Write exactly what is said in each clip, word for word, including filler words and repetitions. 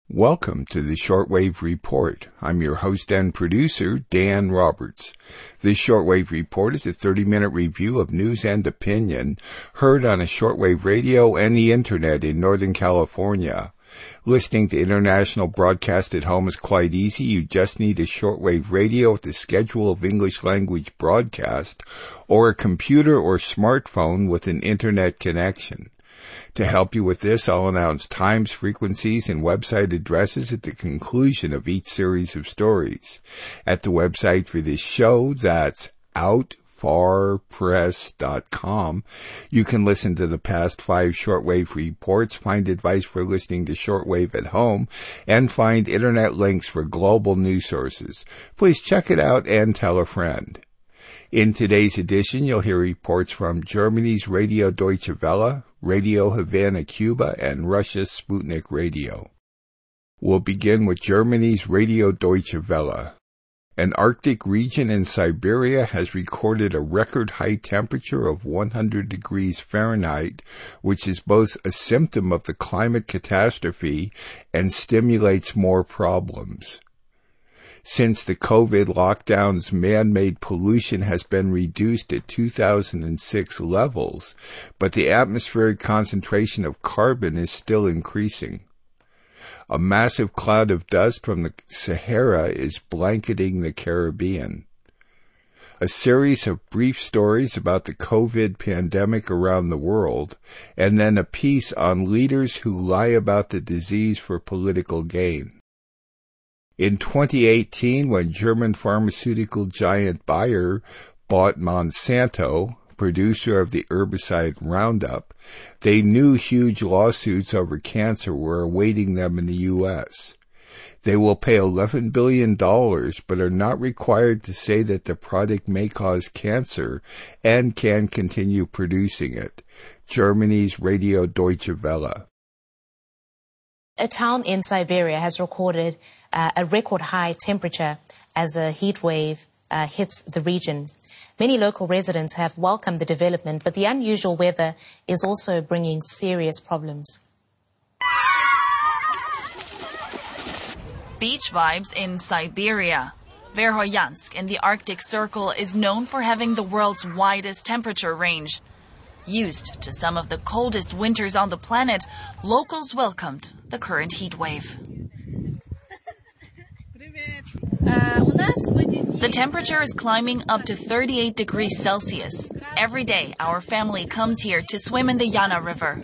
Welcome to the Shortwave Report. I'm your host and producer, Dan Roberts. This Shortwave Report is a thirty-minute review of news and opinion heard on a shortwave radio and the internet in Northern California. Listening to international broadcast at home is quite easy. You just need a shortwave radio with a schedule of English language broadcast or a computer or smartphone with an internet connection. To help you with this, I'll announce times, frequencies, and website addresses at the conclusion of each series of stories. At the website for this show, that's out far press dot com, you can listen to the past five shortwave reports, find advice for listening to shortwave at home, and find internet links for global news sources. Please check it out and tell a friend. In today's edition, you'll hear reports from Germany's Radio Deutsche Welle, Radio Havana, Cuba, and Russia's Sputnik Radio. We'll begin with Germany's Radio Deutsche Welle. An Arctic region in Siberia has recorded a record high temperature of one hundred degrees Fahrenheit, which is both a symptom of the climate catastrophe and stimulates more problems. Since the COVID lockdowns, man-made pollution has been reduced to two thousand six levels, but the atmospheric concentration of carbon is still increasing. A massive cloud of dust from the Sahara is blanketing the Caribbean. A series of brief stories about the COVID pandemic around the world, and then a piece on leaders who lie about the disease for political gain. In twenty eighteen, when German pharmaceutical giant Bayer bought Monsanto, producer of the herbicide Roundup, they knew huge lawsuits over cancer were awaiting them in the U S. They will pay eleven billion dollars, but are not required to say that the product may cause cancer and can continue producing it. Germany's Radio Deutsche Welle. A town in Siberia has recorded uh, a record high temperature as a heat wave uh, hits the region. Many local residents have welcomed the development, but the unusual weather is also bringing serious problems. Beach vibes in Siberia. Verkhoyansk in the Arctic Circle is known for having the world's widest temperature range. Used to some of the coldest winters on the planet, locals welcomed the current heat wave. The temperature is climbing up to thirty-eight degrees Celsius. Every day, our family comes here to swim in the Yana River.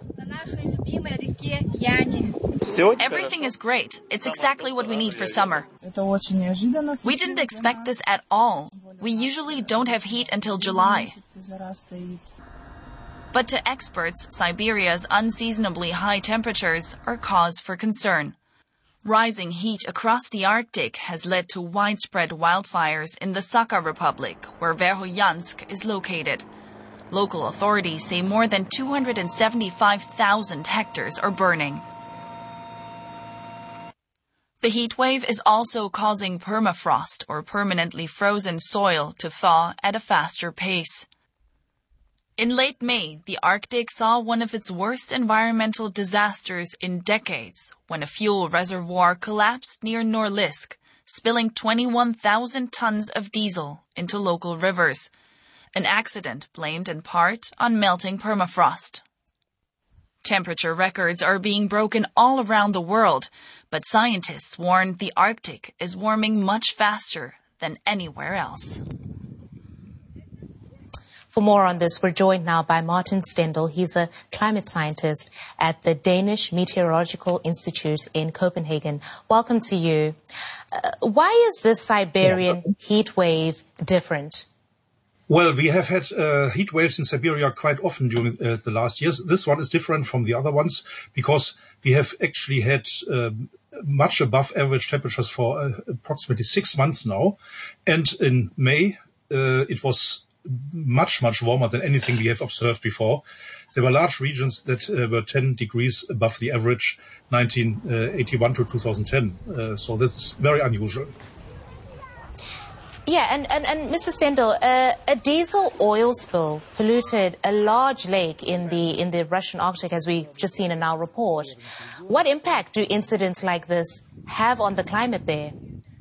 Everything is great. It's exactly what we need for summer. We didn't expect this at all. We usually don't have heat until July. But to experts, Siberia's unseasonably high temperatures are cause for concern. Rising heat across the Arctic has led to widespread wildfires in the Sakha Republic, where Verkhoyansk is located. Local authorities say more than two hundred seventy-five thousand hectares are burning. The heat wave is also causing permafrost, or permanently frozen soil, to thaw at a faster pace. In late May, the Arctic saw one of its worst environmental disasters in decades when a fuel reservoir collapsed near Norilsk, spilling twenty-one thousand tons of diesel into local rivers, an accident blamed in part on melting permafrost. Temperature records are being broken all around the world, but scientists warn the Arctic is warming much faster than anywhere else. For more on this, we're joined now by Martin Stendel. He's a climate scientist at the Danish Meteorological Institute in Copenhagen. Welcome to you. Uh, why is this Siberian heat wave different? Well, we have had uh, heat waves in Siberia quite often during uh, the last years. This one is different from the other ones because we have actually had uh, much above average temperatures for uh, approximately six months now. And in May, uh, it was much, much warmer than anything we have observed before. There were large regions that uh, were ten degrees above the average nineteen eighty-one to two thousand ten. Uh, so that's very unusual. Yeah, and, and, and Mister Stendel, uh, a diesel oil spill polluted a large lake in the in the Russian Arctic, as we've just seen in our report. What impact do incidents like this have on the climate there?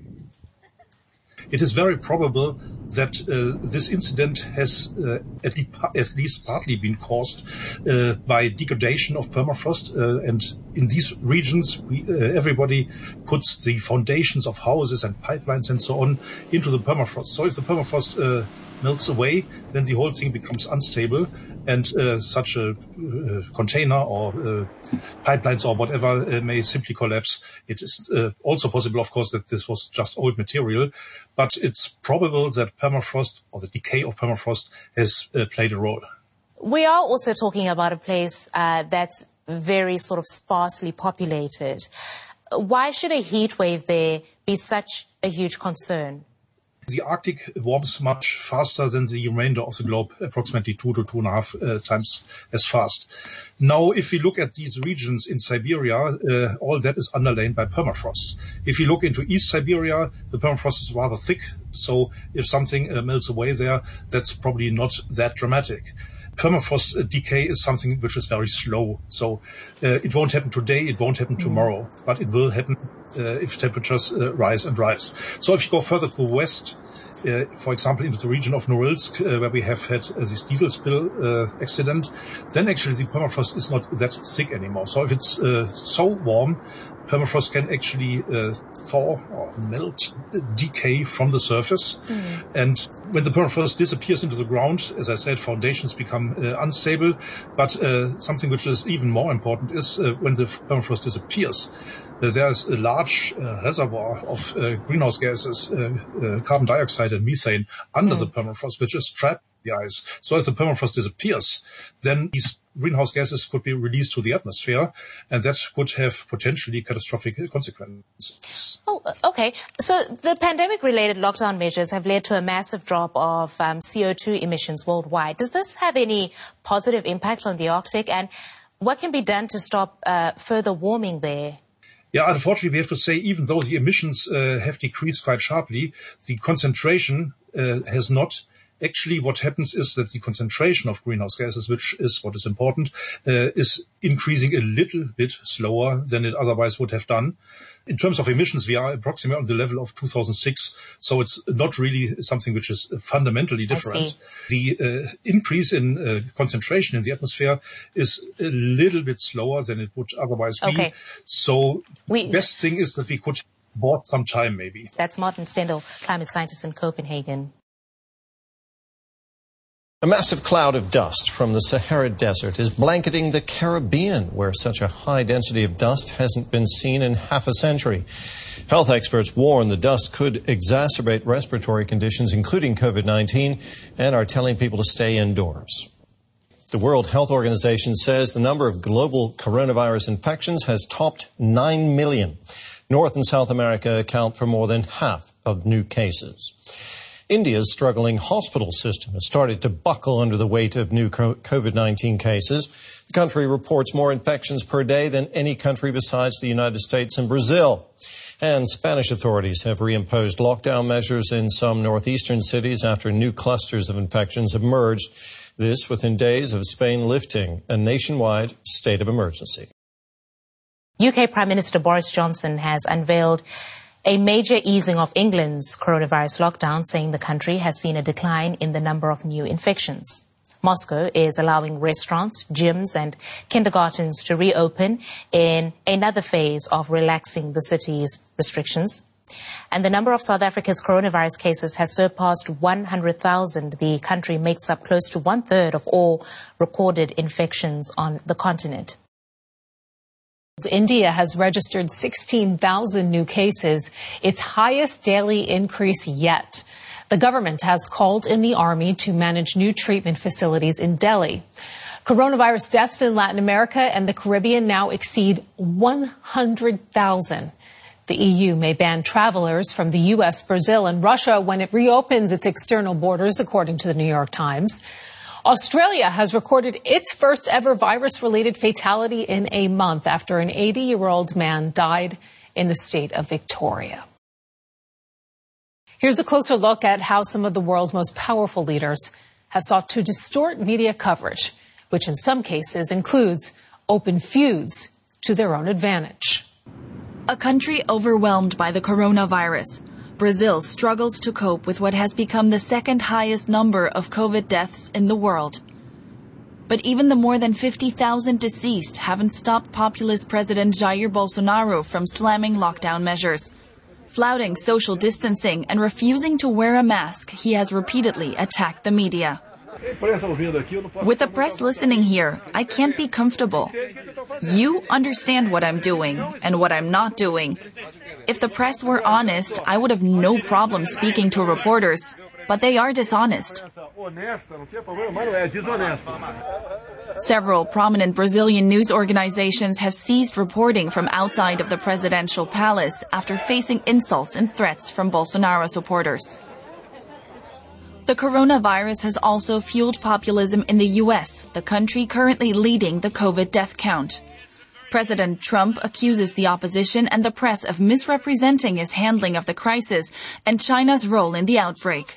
It is very probable that uh, this incident has uh, at, least, at least partly been caused uh, by degradation of permafrost. Uh, and in these regions, we, uh, everybody puts the foundations of houses and pipelines and so on into the permafrost. So if the permafrost uh, melts away, then the whole thing becomes unstable. And uh, such a uh, container or uh, pipelines or whatever uh, may simply collapse. It is uh, also possible, of course, that this was just old material, but it's probable that permafrost or the decay of permafrost has uh, played a role. We are also talking about a place uh, that's very sort of sparsely populated. Why should a heat wave there be such a huge concern? The Arctic warms much faster than the remainder of the globe, approximately two to two and a half uh, times as fast. Now, if we look at these regions in Siberia, uh, all that is underlain by permafrost. If you look into East Siberia, the permafrost is rather thick, so if something uh, melts away there, that's probably not that dramatic. Permafrost uh, decay is something which is very slow, so uh, it won't happen today, it won't happen tomorrow, but it will happen uh, if temperatures uh, rise and rise. So if you go further to the west, uh, for example, into the region of Norilsk, uh, where we have had uh, this diesel spill uh, accident, then actually the permafrost is not that thick anymore. So if it's uh, so warm, permafrost can actually uh, thaw or melt, uh, decay from the surface. Mm. And when the permafrost disappears into the ground, as I said, foundations become uh, unstable. But uh, something which is even more important is uh, when the permafrost disappears, uh, there's a large uh, reservoir of uh, greenhouse gases, uh, uh, carbon dioxide and methane under mm. the permafrost, which is trapped in the ice. So as the permafrost disappears, then these greenhouse gases could be released to the atmosphere, and that could have potentially catastrophic consequences. Oh, okay. So the pandemic-related lockdown measures have led to a massive drop of um, C O two emissions worldwide. Does this have any positive impact on the Arctic, and what can be done to stop uh, further warming there? Yeah, unfortunately, we have to say, even though the emissions uh, have decreased quite sharply, the concentration uh, has not. Actually, what happens is that the concentration of greenhouse gases, which is what is important, uh, is increasing a little bit slower than it otherwise would have done. In terms of emissions, we are approximately on the level of two thousand six, so it's not really something which is fundamentally different. The uh, increase in uh, concentration in the atmosphere is a little bit slower than it would otherwise be. Okay. So we, the best thing is that we could bought some time, maybe. That's Martin Stendel, climate scientist in Copenhagen. A massive cloud of dust from the Sahara Desert is blanketing the Caribbean, where such a high density of dust hasn't been seen in half a century. Health experts warn the dust could exacerbate respiratory conditions, including COVID nineteen, and are telling people to stay indoors. The World Health Organization says the number of global coronavirus infections has topped nine million. North and South America account for more than half of new cases. India's struggling hospital system has started to buckle under the weight of new COVID nineteen cases. The country reports more infections per day than any country besides the United States and Brazil. And Spanish authorities have reimposed lockdown measures in some northeastern cities after new clusters of infections emerged. This within days of Spain lifting a nationwide state of emergency. U K Prime Minister Boris Johnson has unveiled a major easing of England's coronavirus lockdown, saying the country has seen a decline in the number of new infections. Moscow is allowing restaurants, gyms and kindergartens to reopen in another phase of relaxing the city's restrictions. And the number of South Africa's coronavirus cases has surpassed one hundred thousand. The country makes up close to one-third of all recorded infections on the continent. India has registered sixteen thousand new cases, its highest daily increase yet. The government has called in the army to manage new treatment facilities in Delhi. Coronavirus deaths in Latin America and the Caribbean now exceed one hundred thousand. The E U may ban travelers from the U S, Brazil, and Russia when it reopens its external borders, according to the New York Times. Australia has recorded its first ever virus-related fatality in a month after an eighty-year-old man died in the state of Victoria. Here's a closer look at how some of the world's most powerful leaders have sought to distort media coverage, which in some cases includes open feuds to their own advantage. A country overwhelmed by the coronavirus, Brazil struggles to cope with what has become the second highest number of COVID deaths in the world. But even the more than fifty thousand deceased haven't stopped populist President Jair Bolsonaro from slamming lockdown measures. Flouting social distancing and refusing to wear a mask, he has repeatedly attacked the media. With the press listening here, I can't be comfortable. You understand what I'm doing and what I'm not doing. If the press were honest, I would have no problem speaking to reporters, but they are dishonest. Several prominent Brazilian news organizations have ceased reporting from outside of the presidential palace after facing insults and threats from Bolsonaro supporters. The coronavirus has also fueled populism in the U S, the country currently leading the COVID death count. President Trump accuses the opposition and the press of misrepresenting his handling of the crisis and China's role in the outbreak.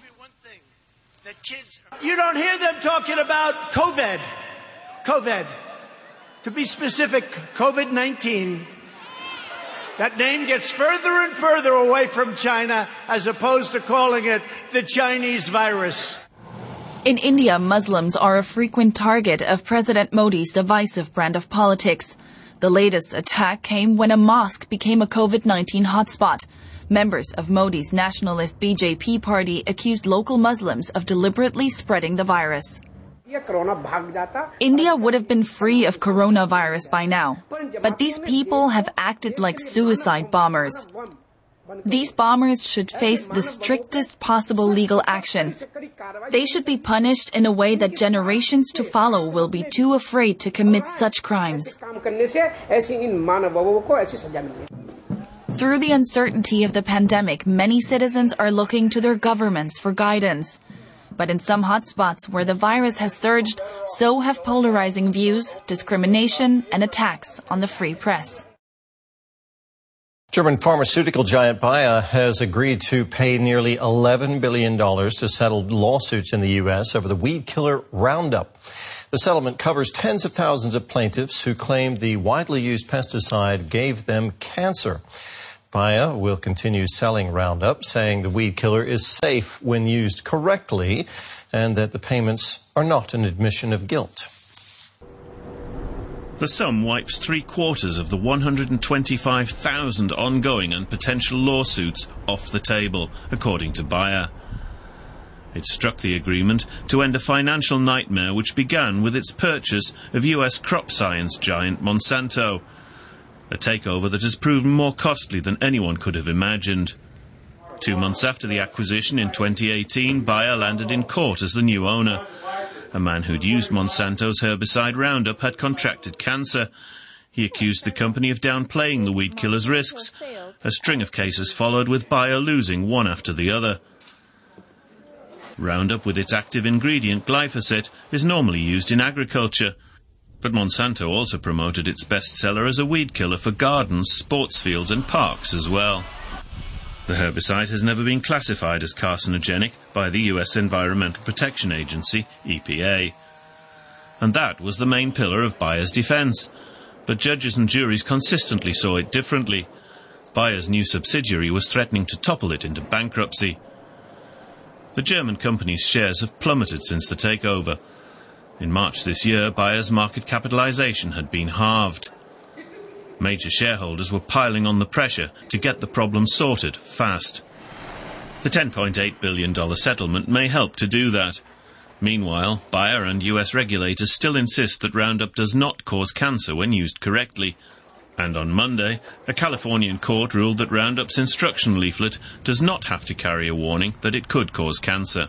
You don't hear them talking about COVID. COVID. To be specific, COVID nineteen. That name gets further and further away from China as opposed to calling it the Chinese virus. In India, Muslims are a frequent target of President Modi's divisive brand of politics. The latest attack came when a mosque became a COVID nineteen hotspot. Members of Modi's nationalist B J P party accused local Muslims of deliberately spreading the virus. India would have been free of coronavirus by now, but these people have acted like suicide bombers. These bombers should face the strictest possible legal action. They should be punished in a way that generations to follow will be too afraid to commit such crimes. Through the uncertainty of the pandemic, many citizens are looking to their governments for guidance. But in some hotspots where the virus has surged, so have polarizing views, discrimination, and attacks on the free press. German pharmaceutical giant Bayer has agreed to pay nearly eleven billion dollars to settle lawsuits in the U S over the weed killer Roundup. The settlement covers tens of thousands of plaintiffs who claimed the widely used pesticide gave them cancer. Bayer will continue selling Roundup, saying the weed killer is safe when used correctly and that the payments are not an admission of guilt. The sum wipes three quarters of the one hundred twenty-five thousand ongoing and potential lawsuits off the table, according to Bayer. It struck the agreement to end a financial nightmare which began with its purchase of U S crop science giant Monsanto, a takeover that has proven more costly than anyone could have imagined. Two months after the acquisition in twenty eighteen, Bayer landed in court as the new owner. A man who'd used Monsanto's herbicide Roundup had contracted cancer. He accused the company of downplaying the weed killer's risks. A string of cases followed, with Bayer losing one after the other. Roundup, with its active ingredient glyphosate, is normally used in agriculture. But Monsanto also promoted its bestseller as a weed killer for gardens, sports fields and parks as well. The herbicide has never been classified as carcinogenic by the U S Environmental Protection Agency, E P A. And that was the main pillar of Bayer's defense. But judges and juries consistently saw it differently. Bayer's new subsidiary was threatening to topple it into bankruptcy. The German company's shares have plummeted since the takeover. In March this year, Bayer's market capitalization had been halved. Major shareholders were piling on the pressure to get the problem sorted fast. The ten point eight billion dollars settlement may help to do that. Meanwhile, Bayer and U S regulators still insist that Roundup does not cause cancer when used correctly. And on Monday, a Californian court ruled that Roundup's instruction leaflet does not have to carry a warning that it could cause cancer.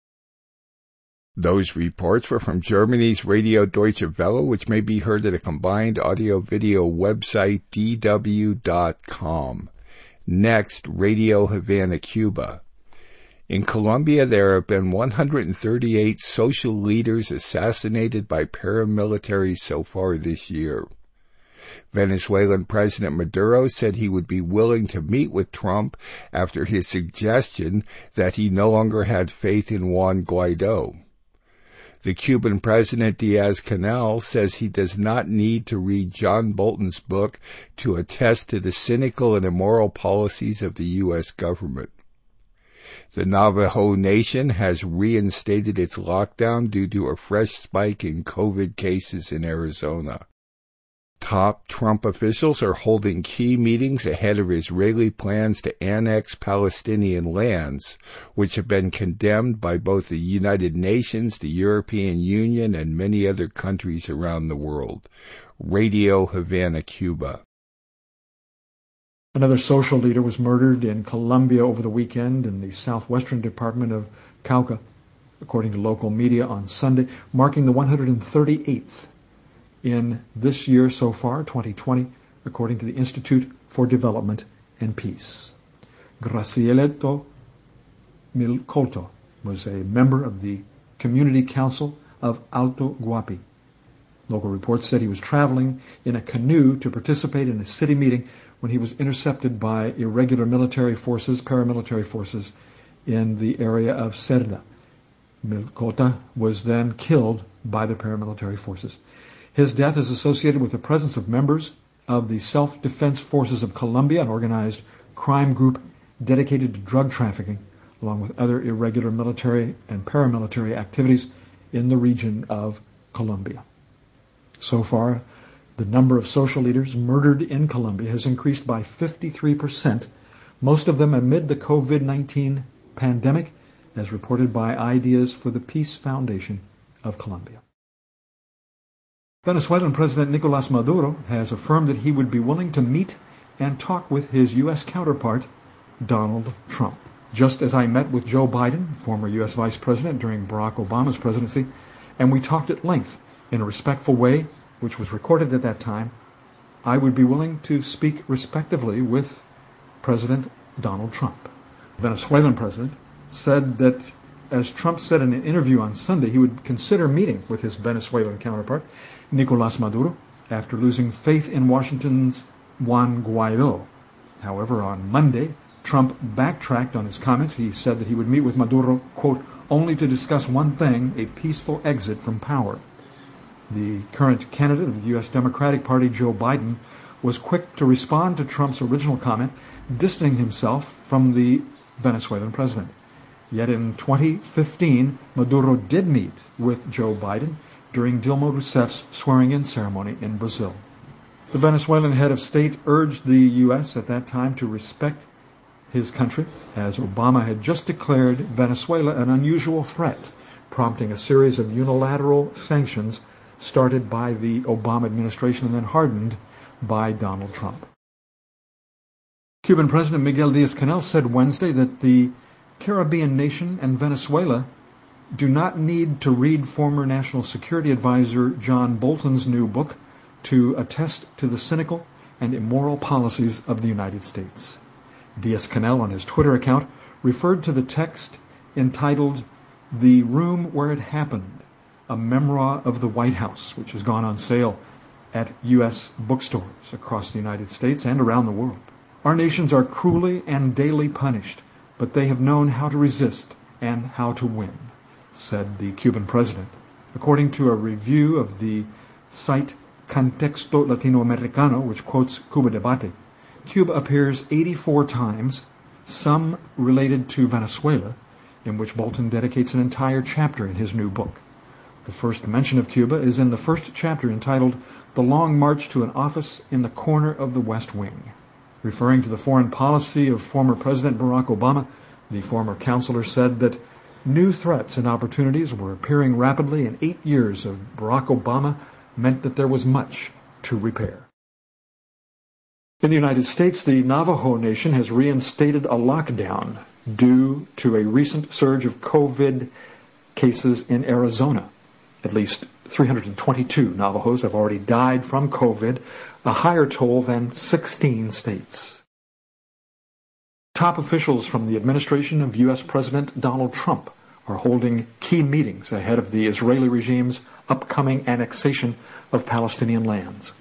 Those reports were from Germany's Radio Deutsche Welle, which may be heard at a combined audio-video website, d w dot com. Next, Radio Havana, Cuba. In Colombia, there have been one hundred thirty-eight social leaders assassinated by paramilitaries so far this year. Venezuelan President Maduro said he would be willing to meet with Trump after his suggestion that he no longer had faith in Juan Guaido. The Cuban President Diaz-Canel says he does not need to read John Bolton's book to attest to the cynical and immoral policies of the U S government. The Navajo Nation has reinstated its lockdown due to a fresh spike in COVID cases in Arizona. Top Trump officials are holding key meetings ahead of Israeli plans to annex Palestinian lands, which have been condemned by both the United Nations, the European Union, and many other countries around the world. Radio Havana, Cuba. Another social leader was murdered in Colombia over the weekend in the southwestern department of Cauca, according to local media on Sunday, marking the one hundred thirty-eighth in this year so far, twenty twenty, according to the Institute for Development and Peace. Gracielito Milcolto was a member of the Community Council of Alto Guapi. Local reports said he was traveling in a canoe to participate in a city meeting when he was intercepted by irregular military forces, paramilitary forces, in the area of Cerda. Milcolta was then killed by the paramilitary forces. His death is associated with the presence of members of the Self-Defense Forces of Colombia, an organized crime group dedicated to drug trafficking, along with other irregular military and paramilitary activities in the region of Colombia. So far, the number of social leaders murdered in Colombia has increased by fifty-three percent, most of them amid the COVID nineteen pandemic, as reported by Ideas for the Peace Foundation of Colombia. Venezuelan President Nicolás Maduro has affirmed that he would be willing to meet and talk with his U S counterpart, Donald Trump. Just as I met with Joe Biden, former U S Vice President during Barack Obama's presidency, and we talked at length in a respectful way, which was recorded at that time, I would be willing to speak respectively with President Donald Trump. The Venezuelan president said that, as Trump said in an interview on Sunday, he would consider meeting with his Venezuelan counterpart, Nicolás Maduro, after losing faith in Washington's Juan Guaido. However, on Monday, Trump backtracked on his comments. He said that he would meet with Maduro, quote, only to discuss one thing, a peaceful exit from power. The current candidate of the U S Democratic Party, Joe Biden, was quick to respond to Trump's original comment, distancing himself from the Venezuelan president. Yet in twenty fifteen, Maduro did meet with Joe Biden during Dilma Rousseff's swearing-in ceremony in Brazil. The Venezuelan head of state urged the U S at that time to respect his country, as Obama had just declared Venezuela an unusual threat, prompting a series of unilateral sanctions started by the Obama administration and then hardened by Donald Trump. Cuban President Miguel Diaz-Canel said Wednesday that the Caribbean nation and Venezuela do not need to read former National Security Advisor John Bolton's new book to attest to the cynical and immoral policies of the United States. Diaz-Canel, on his Twitter account, referred to the text entitled The Room Where It Happened, a memoir of the White House, which has gone on sale at U S bookstores across the United States and around the world. Our nations are cruelly and daily punished, but they have known how to resist and how to win, said the Cuban president. According to a review of the site Contexto Latinoamericano, which quotes Cuba Debate, Cuba appears eighty-four times, some related to Venezuela, in which Bolton dedicates an entire chapter in his new book. The first mention of Cuba is in the first chapter entitled The Long March to an Office in the Corner of the West Wing. Referring to the foreign policy of former President Barack Obama, the former counselor said that new threats and opportunities were appearing rapidly, and eight years of Barack Obama meant that there was much to repair. In the United States, the Navajo Nation has reinstated a lockdown due to a recent surge of COVID cases in Arizona. At least three hundred twenty-two Navajos have already died from COVID, a higher toll than sixteen states. Top officials from the administration of U S President Donald Trump are holding key meetings ahead of the Israeli regime's upcoming annexation of Palestinian lands.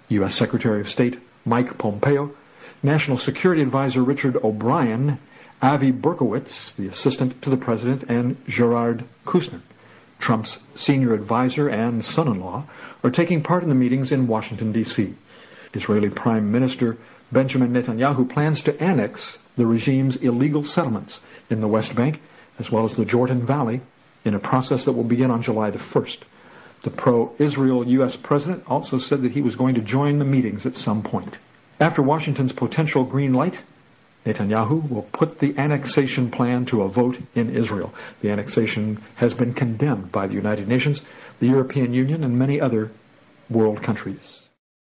U S Secretary of State Mike Pompeo, National Security Advisor Richard O'Brien, Avi Berkowitz, the assistant to the president, and Gerard Kushner, Trump's senior advisor and son-in-law, are taking part in the meetings in Washington, D C Israeli Prime Minister Benjamin Netanyahu plans to annex the regime's illegal settlements in the West Bank, as well as the Jordan Valley, in a process that will begin on July the first. The pro-Israel U S president also said that he was going to join the meetings at some point. After Washington's potential green light, Netanyahu will put the annexation plan to a vote in Israel. The annexation has been condemned by the United Nations, the European Union, and many other world countries.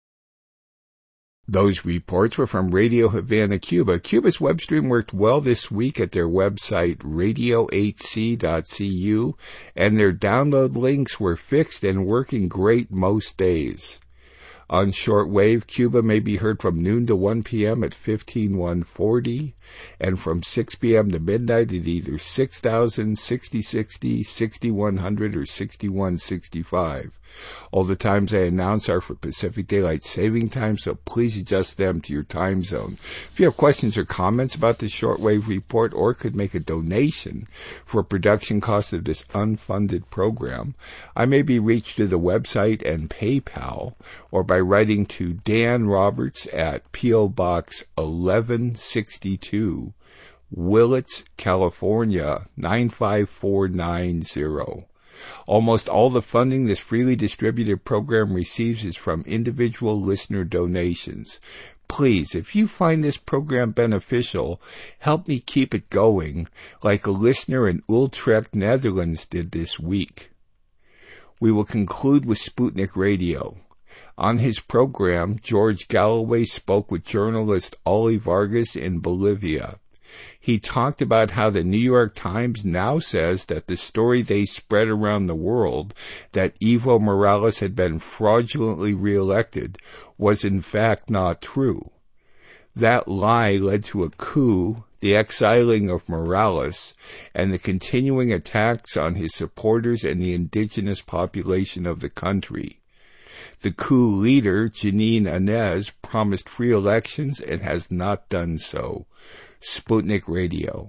Those reports were from Radio Havana, Cuba. Cuba's web stream worked well this week at their website, radio eight c dot c u, and their download links were fixed and working great most days. On shortwave, Cuba may be heard from noon to one p.m. at fifteen one forty, and from six p.m. to midnight at either six thousand, sixty sixty, sixty-one hundred, or sixty-one sixty-five. All the times I announce are for Pacific Daylight Saving Time, so please adjust them to your time zone. If you have questions or comments about the Shortwave Report or could make a donation for production costs of this unfunded program, I may be reached through the website and PayPal, or by writing to Dan Roberts at P O. Box eleven sixty-two, Willits, California, nine five four nine zero. Almost all the funding this freely distributed program receives is from individual listener donations. Please, if you find this program beneficial, help me keep it going, like a listener in Utrecht, Netherlands did this week. We will conclude with Sputnik Radio. On his program, George Galloway spoke with journalist Oli Vargas in Bolivia. He talked about how the New York Times now says that the story they spread around the world, that Evo Morales had been fraudulently reelected, was in fact not true. That lie led to a coup, the exiling of Morales, and the continuing attacks on his supporters and the indigenous population of the country. The coup leader, Jeanine Áñez, promised free elections and has not done so. Sputnik Radio.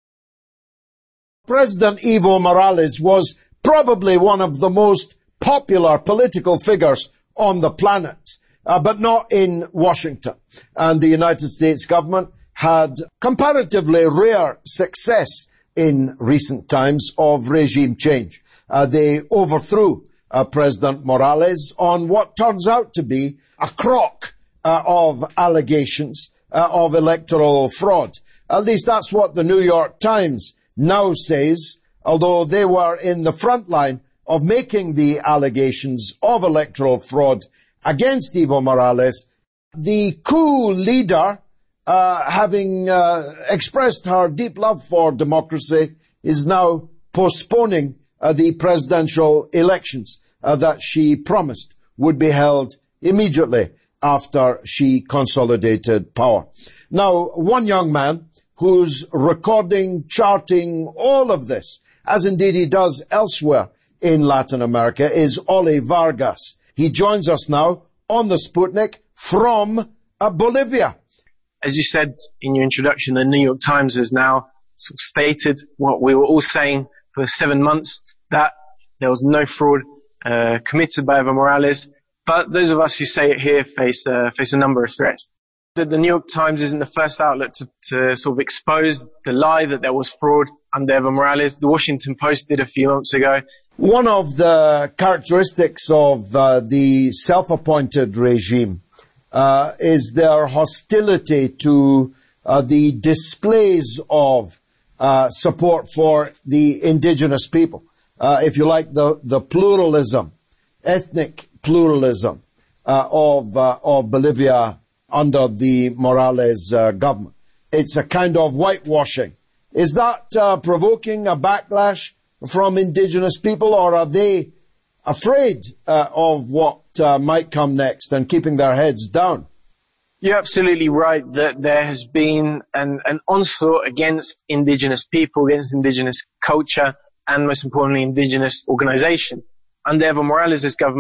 President Evo Morales was probably one of the most popular political figures on the planet, uh, but not in Washington. And the United States government had comparatively rare success in recent times of regime change. Uh, they overthrew uh, President Morales on what turns out to be a crock uh, of allegations Uh, of electoral fraud. At least that's what the New York Times now says, although they were in the front line of making the allegations of electoral fraud against Evo Morales. The coup leader, uh, having uh, expressed her deep love for democracy, is now postponing uh, the presidential elections uh, that she promised would be held immediately after she consolidated power. Now, one young man who's recording, charting all of this, as indeed he does elsewhere in Latin America, is Oli Vargas. He joins us now on the Sputnik from uh, Bolivia. As you said in your introduction, the New York Times has now sort of stated what we were all saying for seven months, that there was no fraud uh, committed by Evo Morales. But those of us who say it here face uh, face a number of threats. The, the New York Times isn't the first outlet to, to sort of expose the lie that there was fraud under Evo Morales. The Washington Post did a few months ago. One of the characteristics of uh, the self-appointed regime uh, is their hostility to uh, the displays of uh, support for the indigenous people. Uh, if you like, the, the pluralism, ethnic pluralism uh, of uh, of Bolivia under the Morales uh, government. It's a kind of whitewashing. Is that uh, provoking a backlash from indigenous people, or are they afraid uh, of what uh, might come next and keeping their heads down? You're absolutely right that there has been an, an onslaught against indigenous people, against indigenous culture, and most importantly, indigenous organization. Under Evo Morales' government,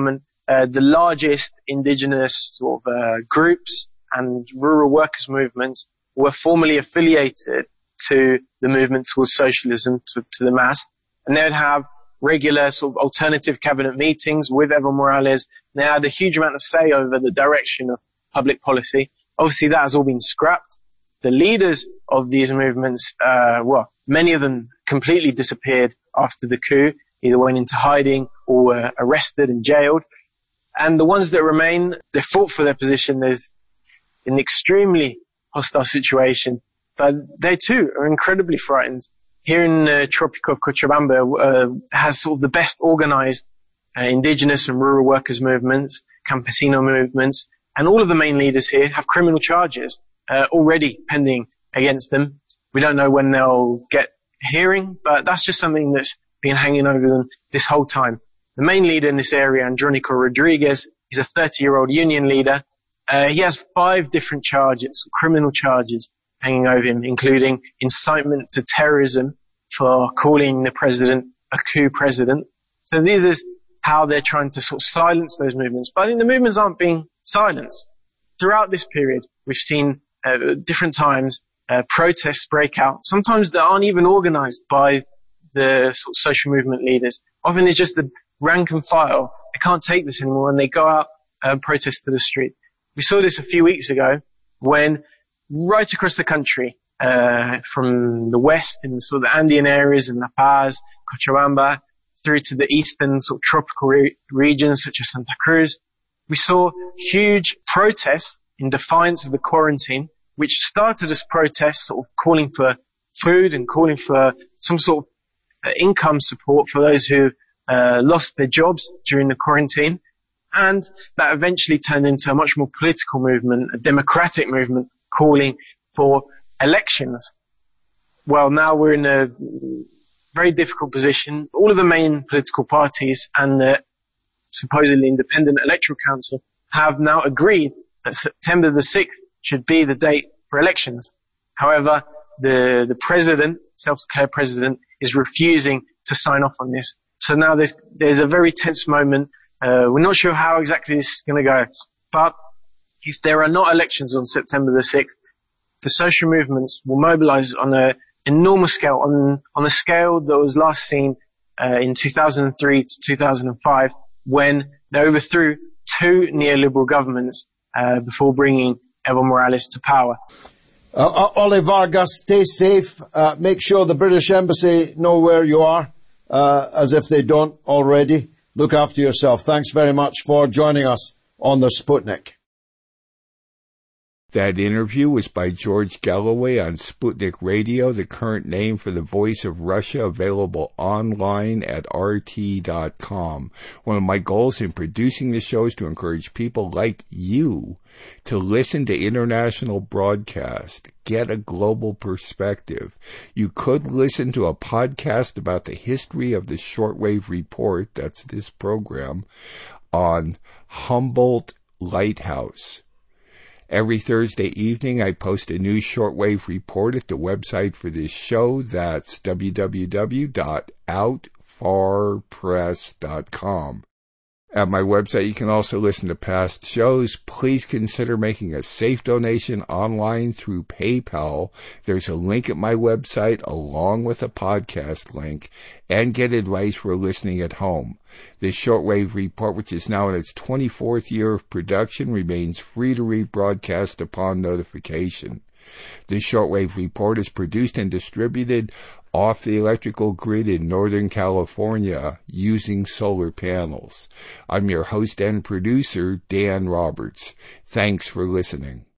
uh, the largest indigenous sort of uh, groups and rural workers movements were formally affiliated to the movement towards socialism, to, to the mass, and they would have regular sort of alternative cabinet meetings with Evo Morales. They had a huge amount of say over the direction of public policy. Obviously, that has all been scrapped. The leaders of these movements, uh, well, many of them completely disappeared after the coup, either went into hiding or were arrested and jailed. And the ones that remain, they fought for their position. There's an extremely hostile situation, but they too are incredibly frightened. Here in the uh, Tropic of Cochabamba uh, has sort of the best organized uh, indigenous and rural workers movements, campesino movements, and all of the main leaders here have criminal charges uh, already pending against them. We don't know when they'll get hearing, but that's just something that's been hanging over them this whole time. The main leader in this area, Andrónico Rodriguez, is a thirty-year-old union leader. Uh, he has five different charges, criminal charges, hanging over him, including incitement to terrorism for calling the president a coup president. So this is how they're trying to sort of silence those movements. But I think the movements aren't being silenced. Throughout this period, we've seen uh, different times uh, protests break out, sometimes that aren't even organized by the sort of social movement leaders. Often it's just the rank and file. They can't take this anymore and they go out and protest to the street. We saw this a few weeks ago when right across the country, uh, from the west in the sort of the Andean areas in La Paz, Cochabamba, through to the eastern sort of tropical re- regions such as Santa Cruz, we saw huge protests in defiance of the quarantine, which started as protests sort of calling for food and calling for some sort of uh, income support for those who uh, lost their jobs during the quarantine. And that eventually turned into a much more political movement, a democratic movement, calling for elections. Well, now we're in a very difficult position. All of the main political parties and the supposedly independent electoral council have now agreed that September the sixth should be the date for elections. However, the, the president, self-declared president, is refusing to sign off on this. So now there's, there's a very tense moment. Uh, we're not sure how exactly this is going to go, but if there are not elections on September the sixth, the social movements will mobilize on an enormous scale, on, on a scale that was last seen uh, in two thousand three to two thousand five, when they overthrew two neoliberal governments uh, before bringing Evo Morales to power. Uh, uh, Oli Vargas, stay safe. Uh, make sure the British Embassy know where you are, uh, as if they don't already. Look after yourself. Thanks very much for joining us on the Sputnik. That interview was by George Galloway on Sputnik Radio, the current name for the Voice of Russia, available online at R T dot com. One of my goals in producing the show is to encourage people like you to listen to international broadcast, get a global perspective. You could listen to a podcast about the history of the Shortwave Report, that's this program, on Humboldt Lighthouse. Every Thursday evening, I post a new shortwave report at the website for this show. That's w w w dot out far press dot com. At my website, you can also listen to past shows. Please consider making a safe donation online through PayPal. There's a link at my website along with a podcast link, and get advice for listening at home. This shortwave report, which is now in its twenty-fourth year of production, remains free to rebroadcast upon notification. This shortwave report is produced and distributed off the electrical grid in Northern California using solar panels. I'm your host and producer, Dan Roberts. Thanks for listening.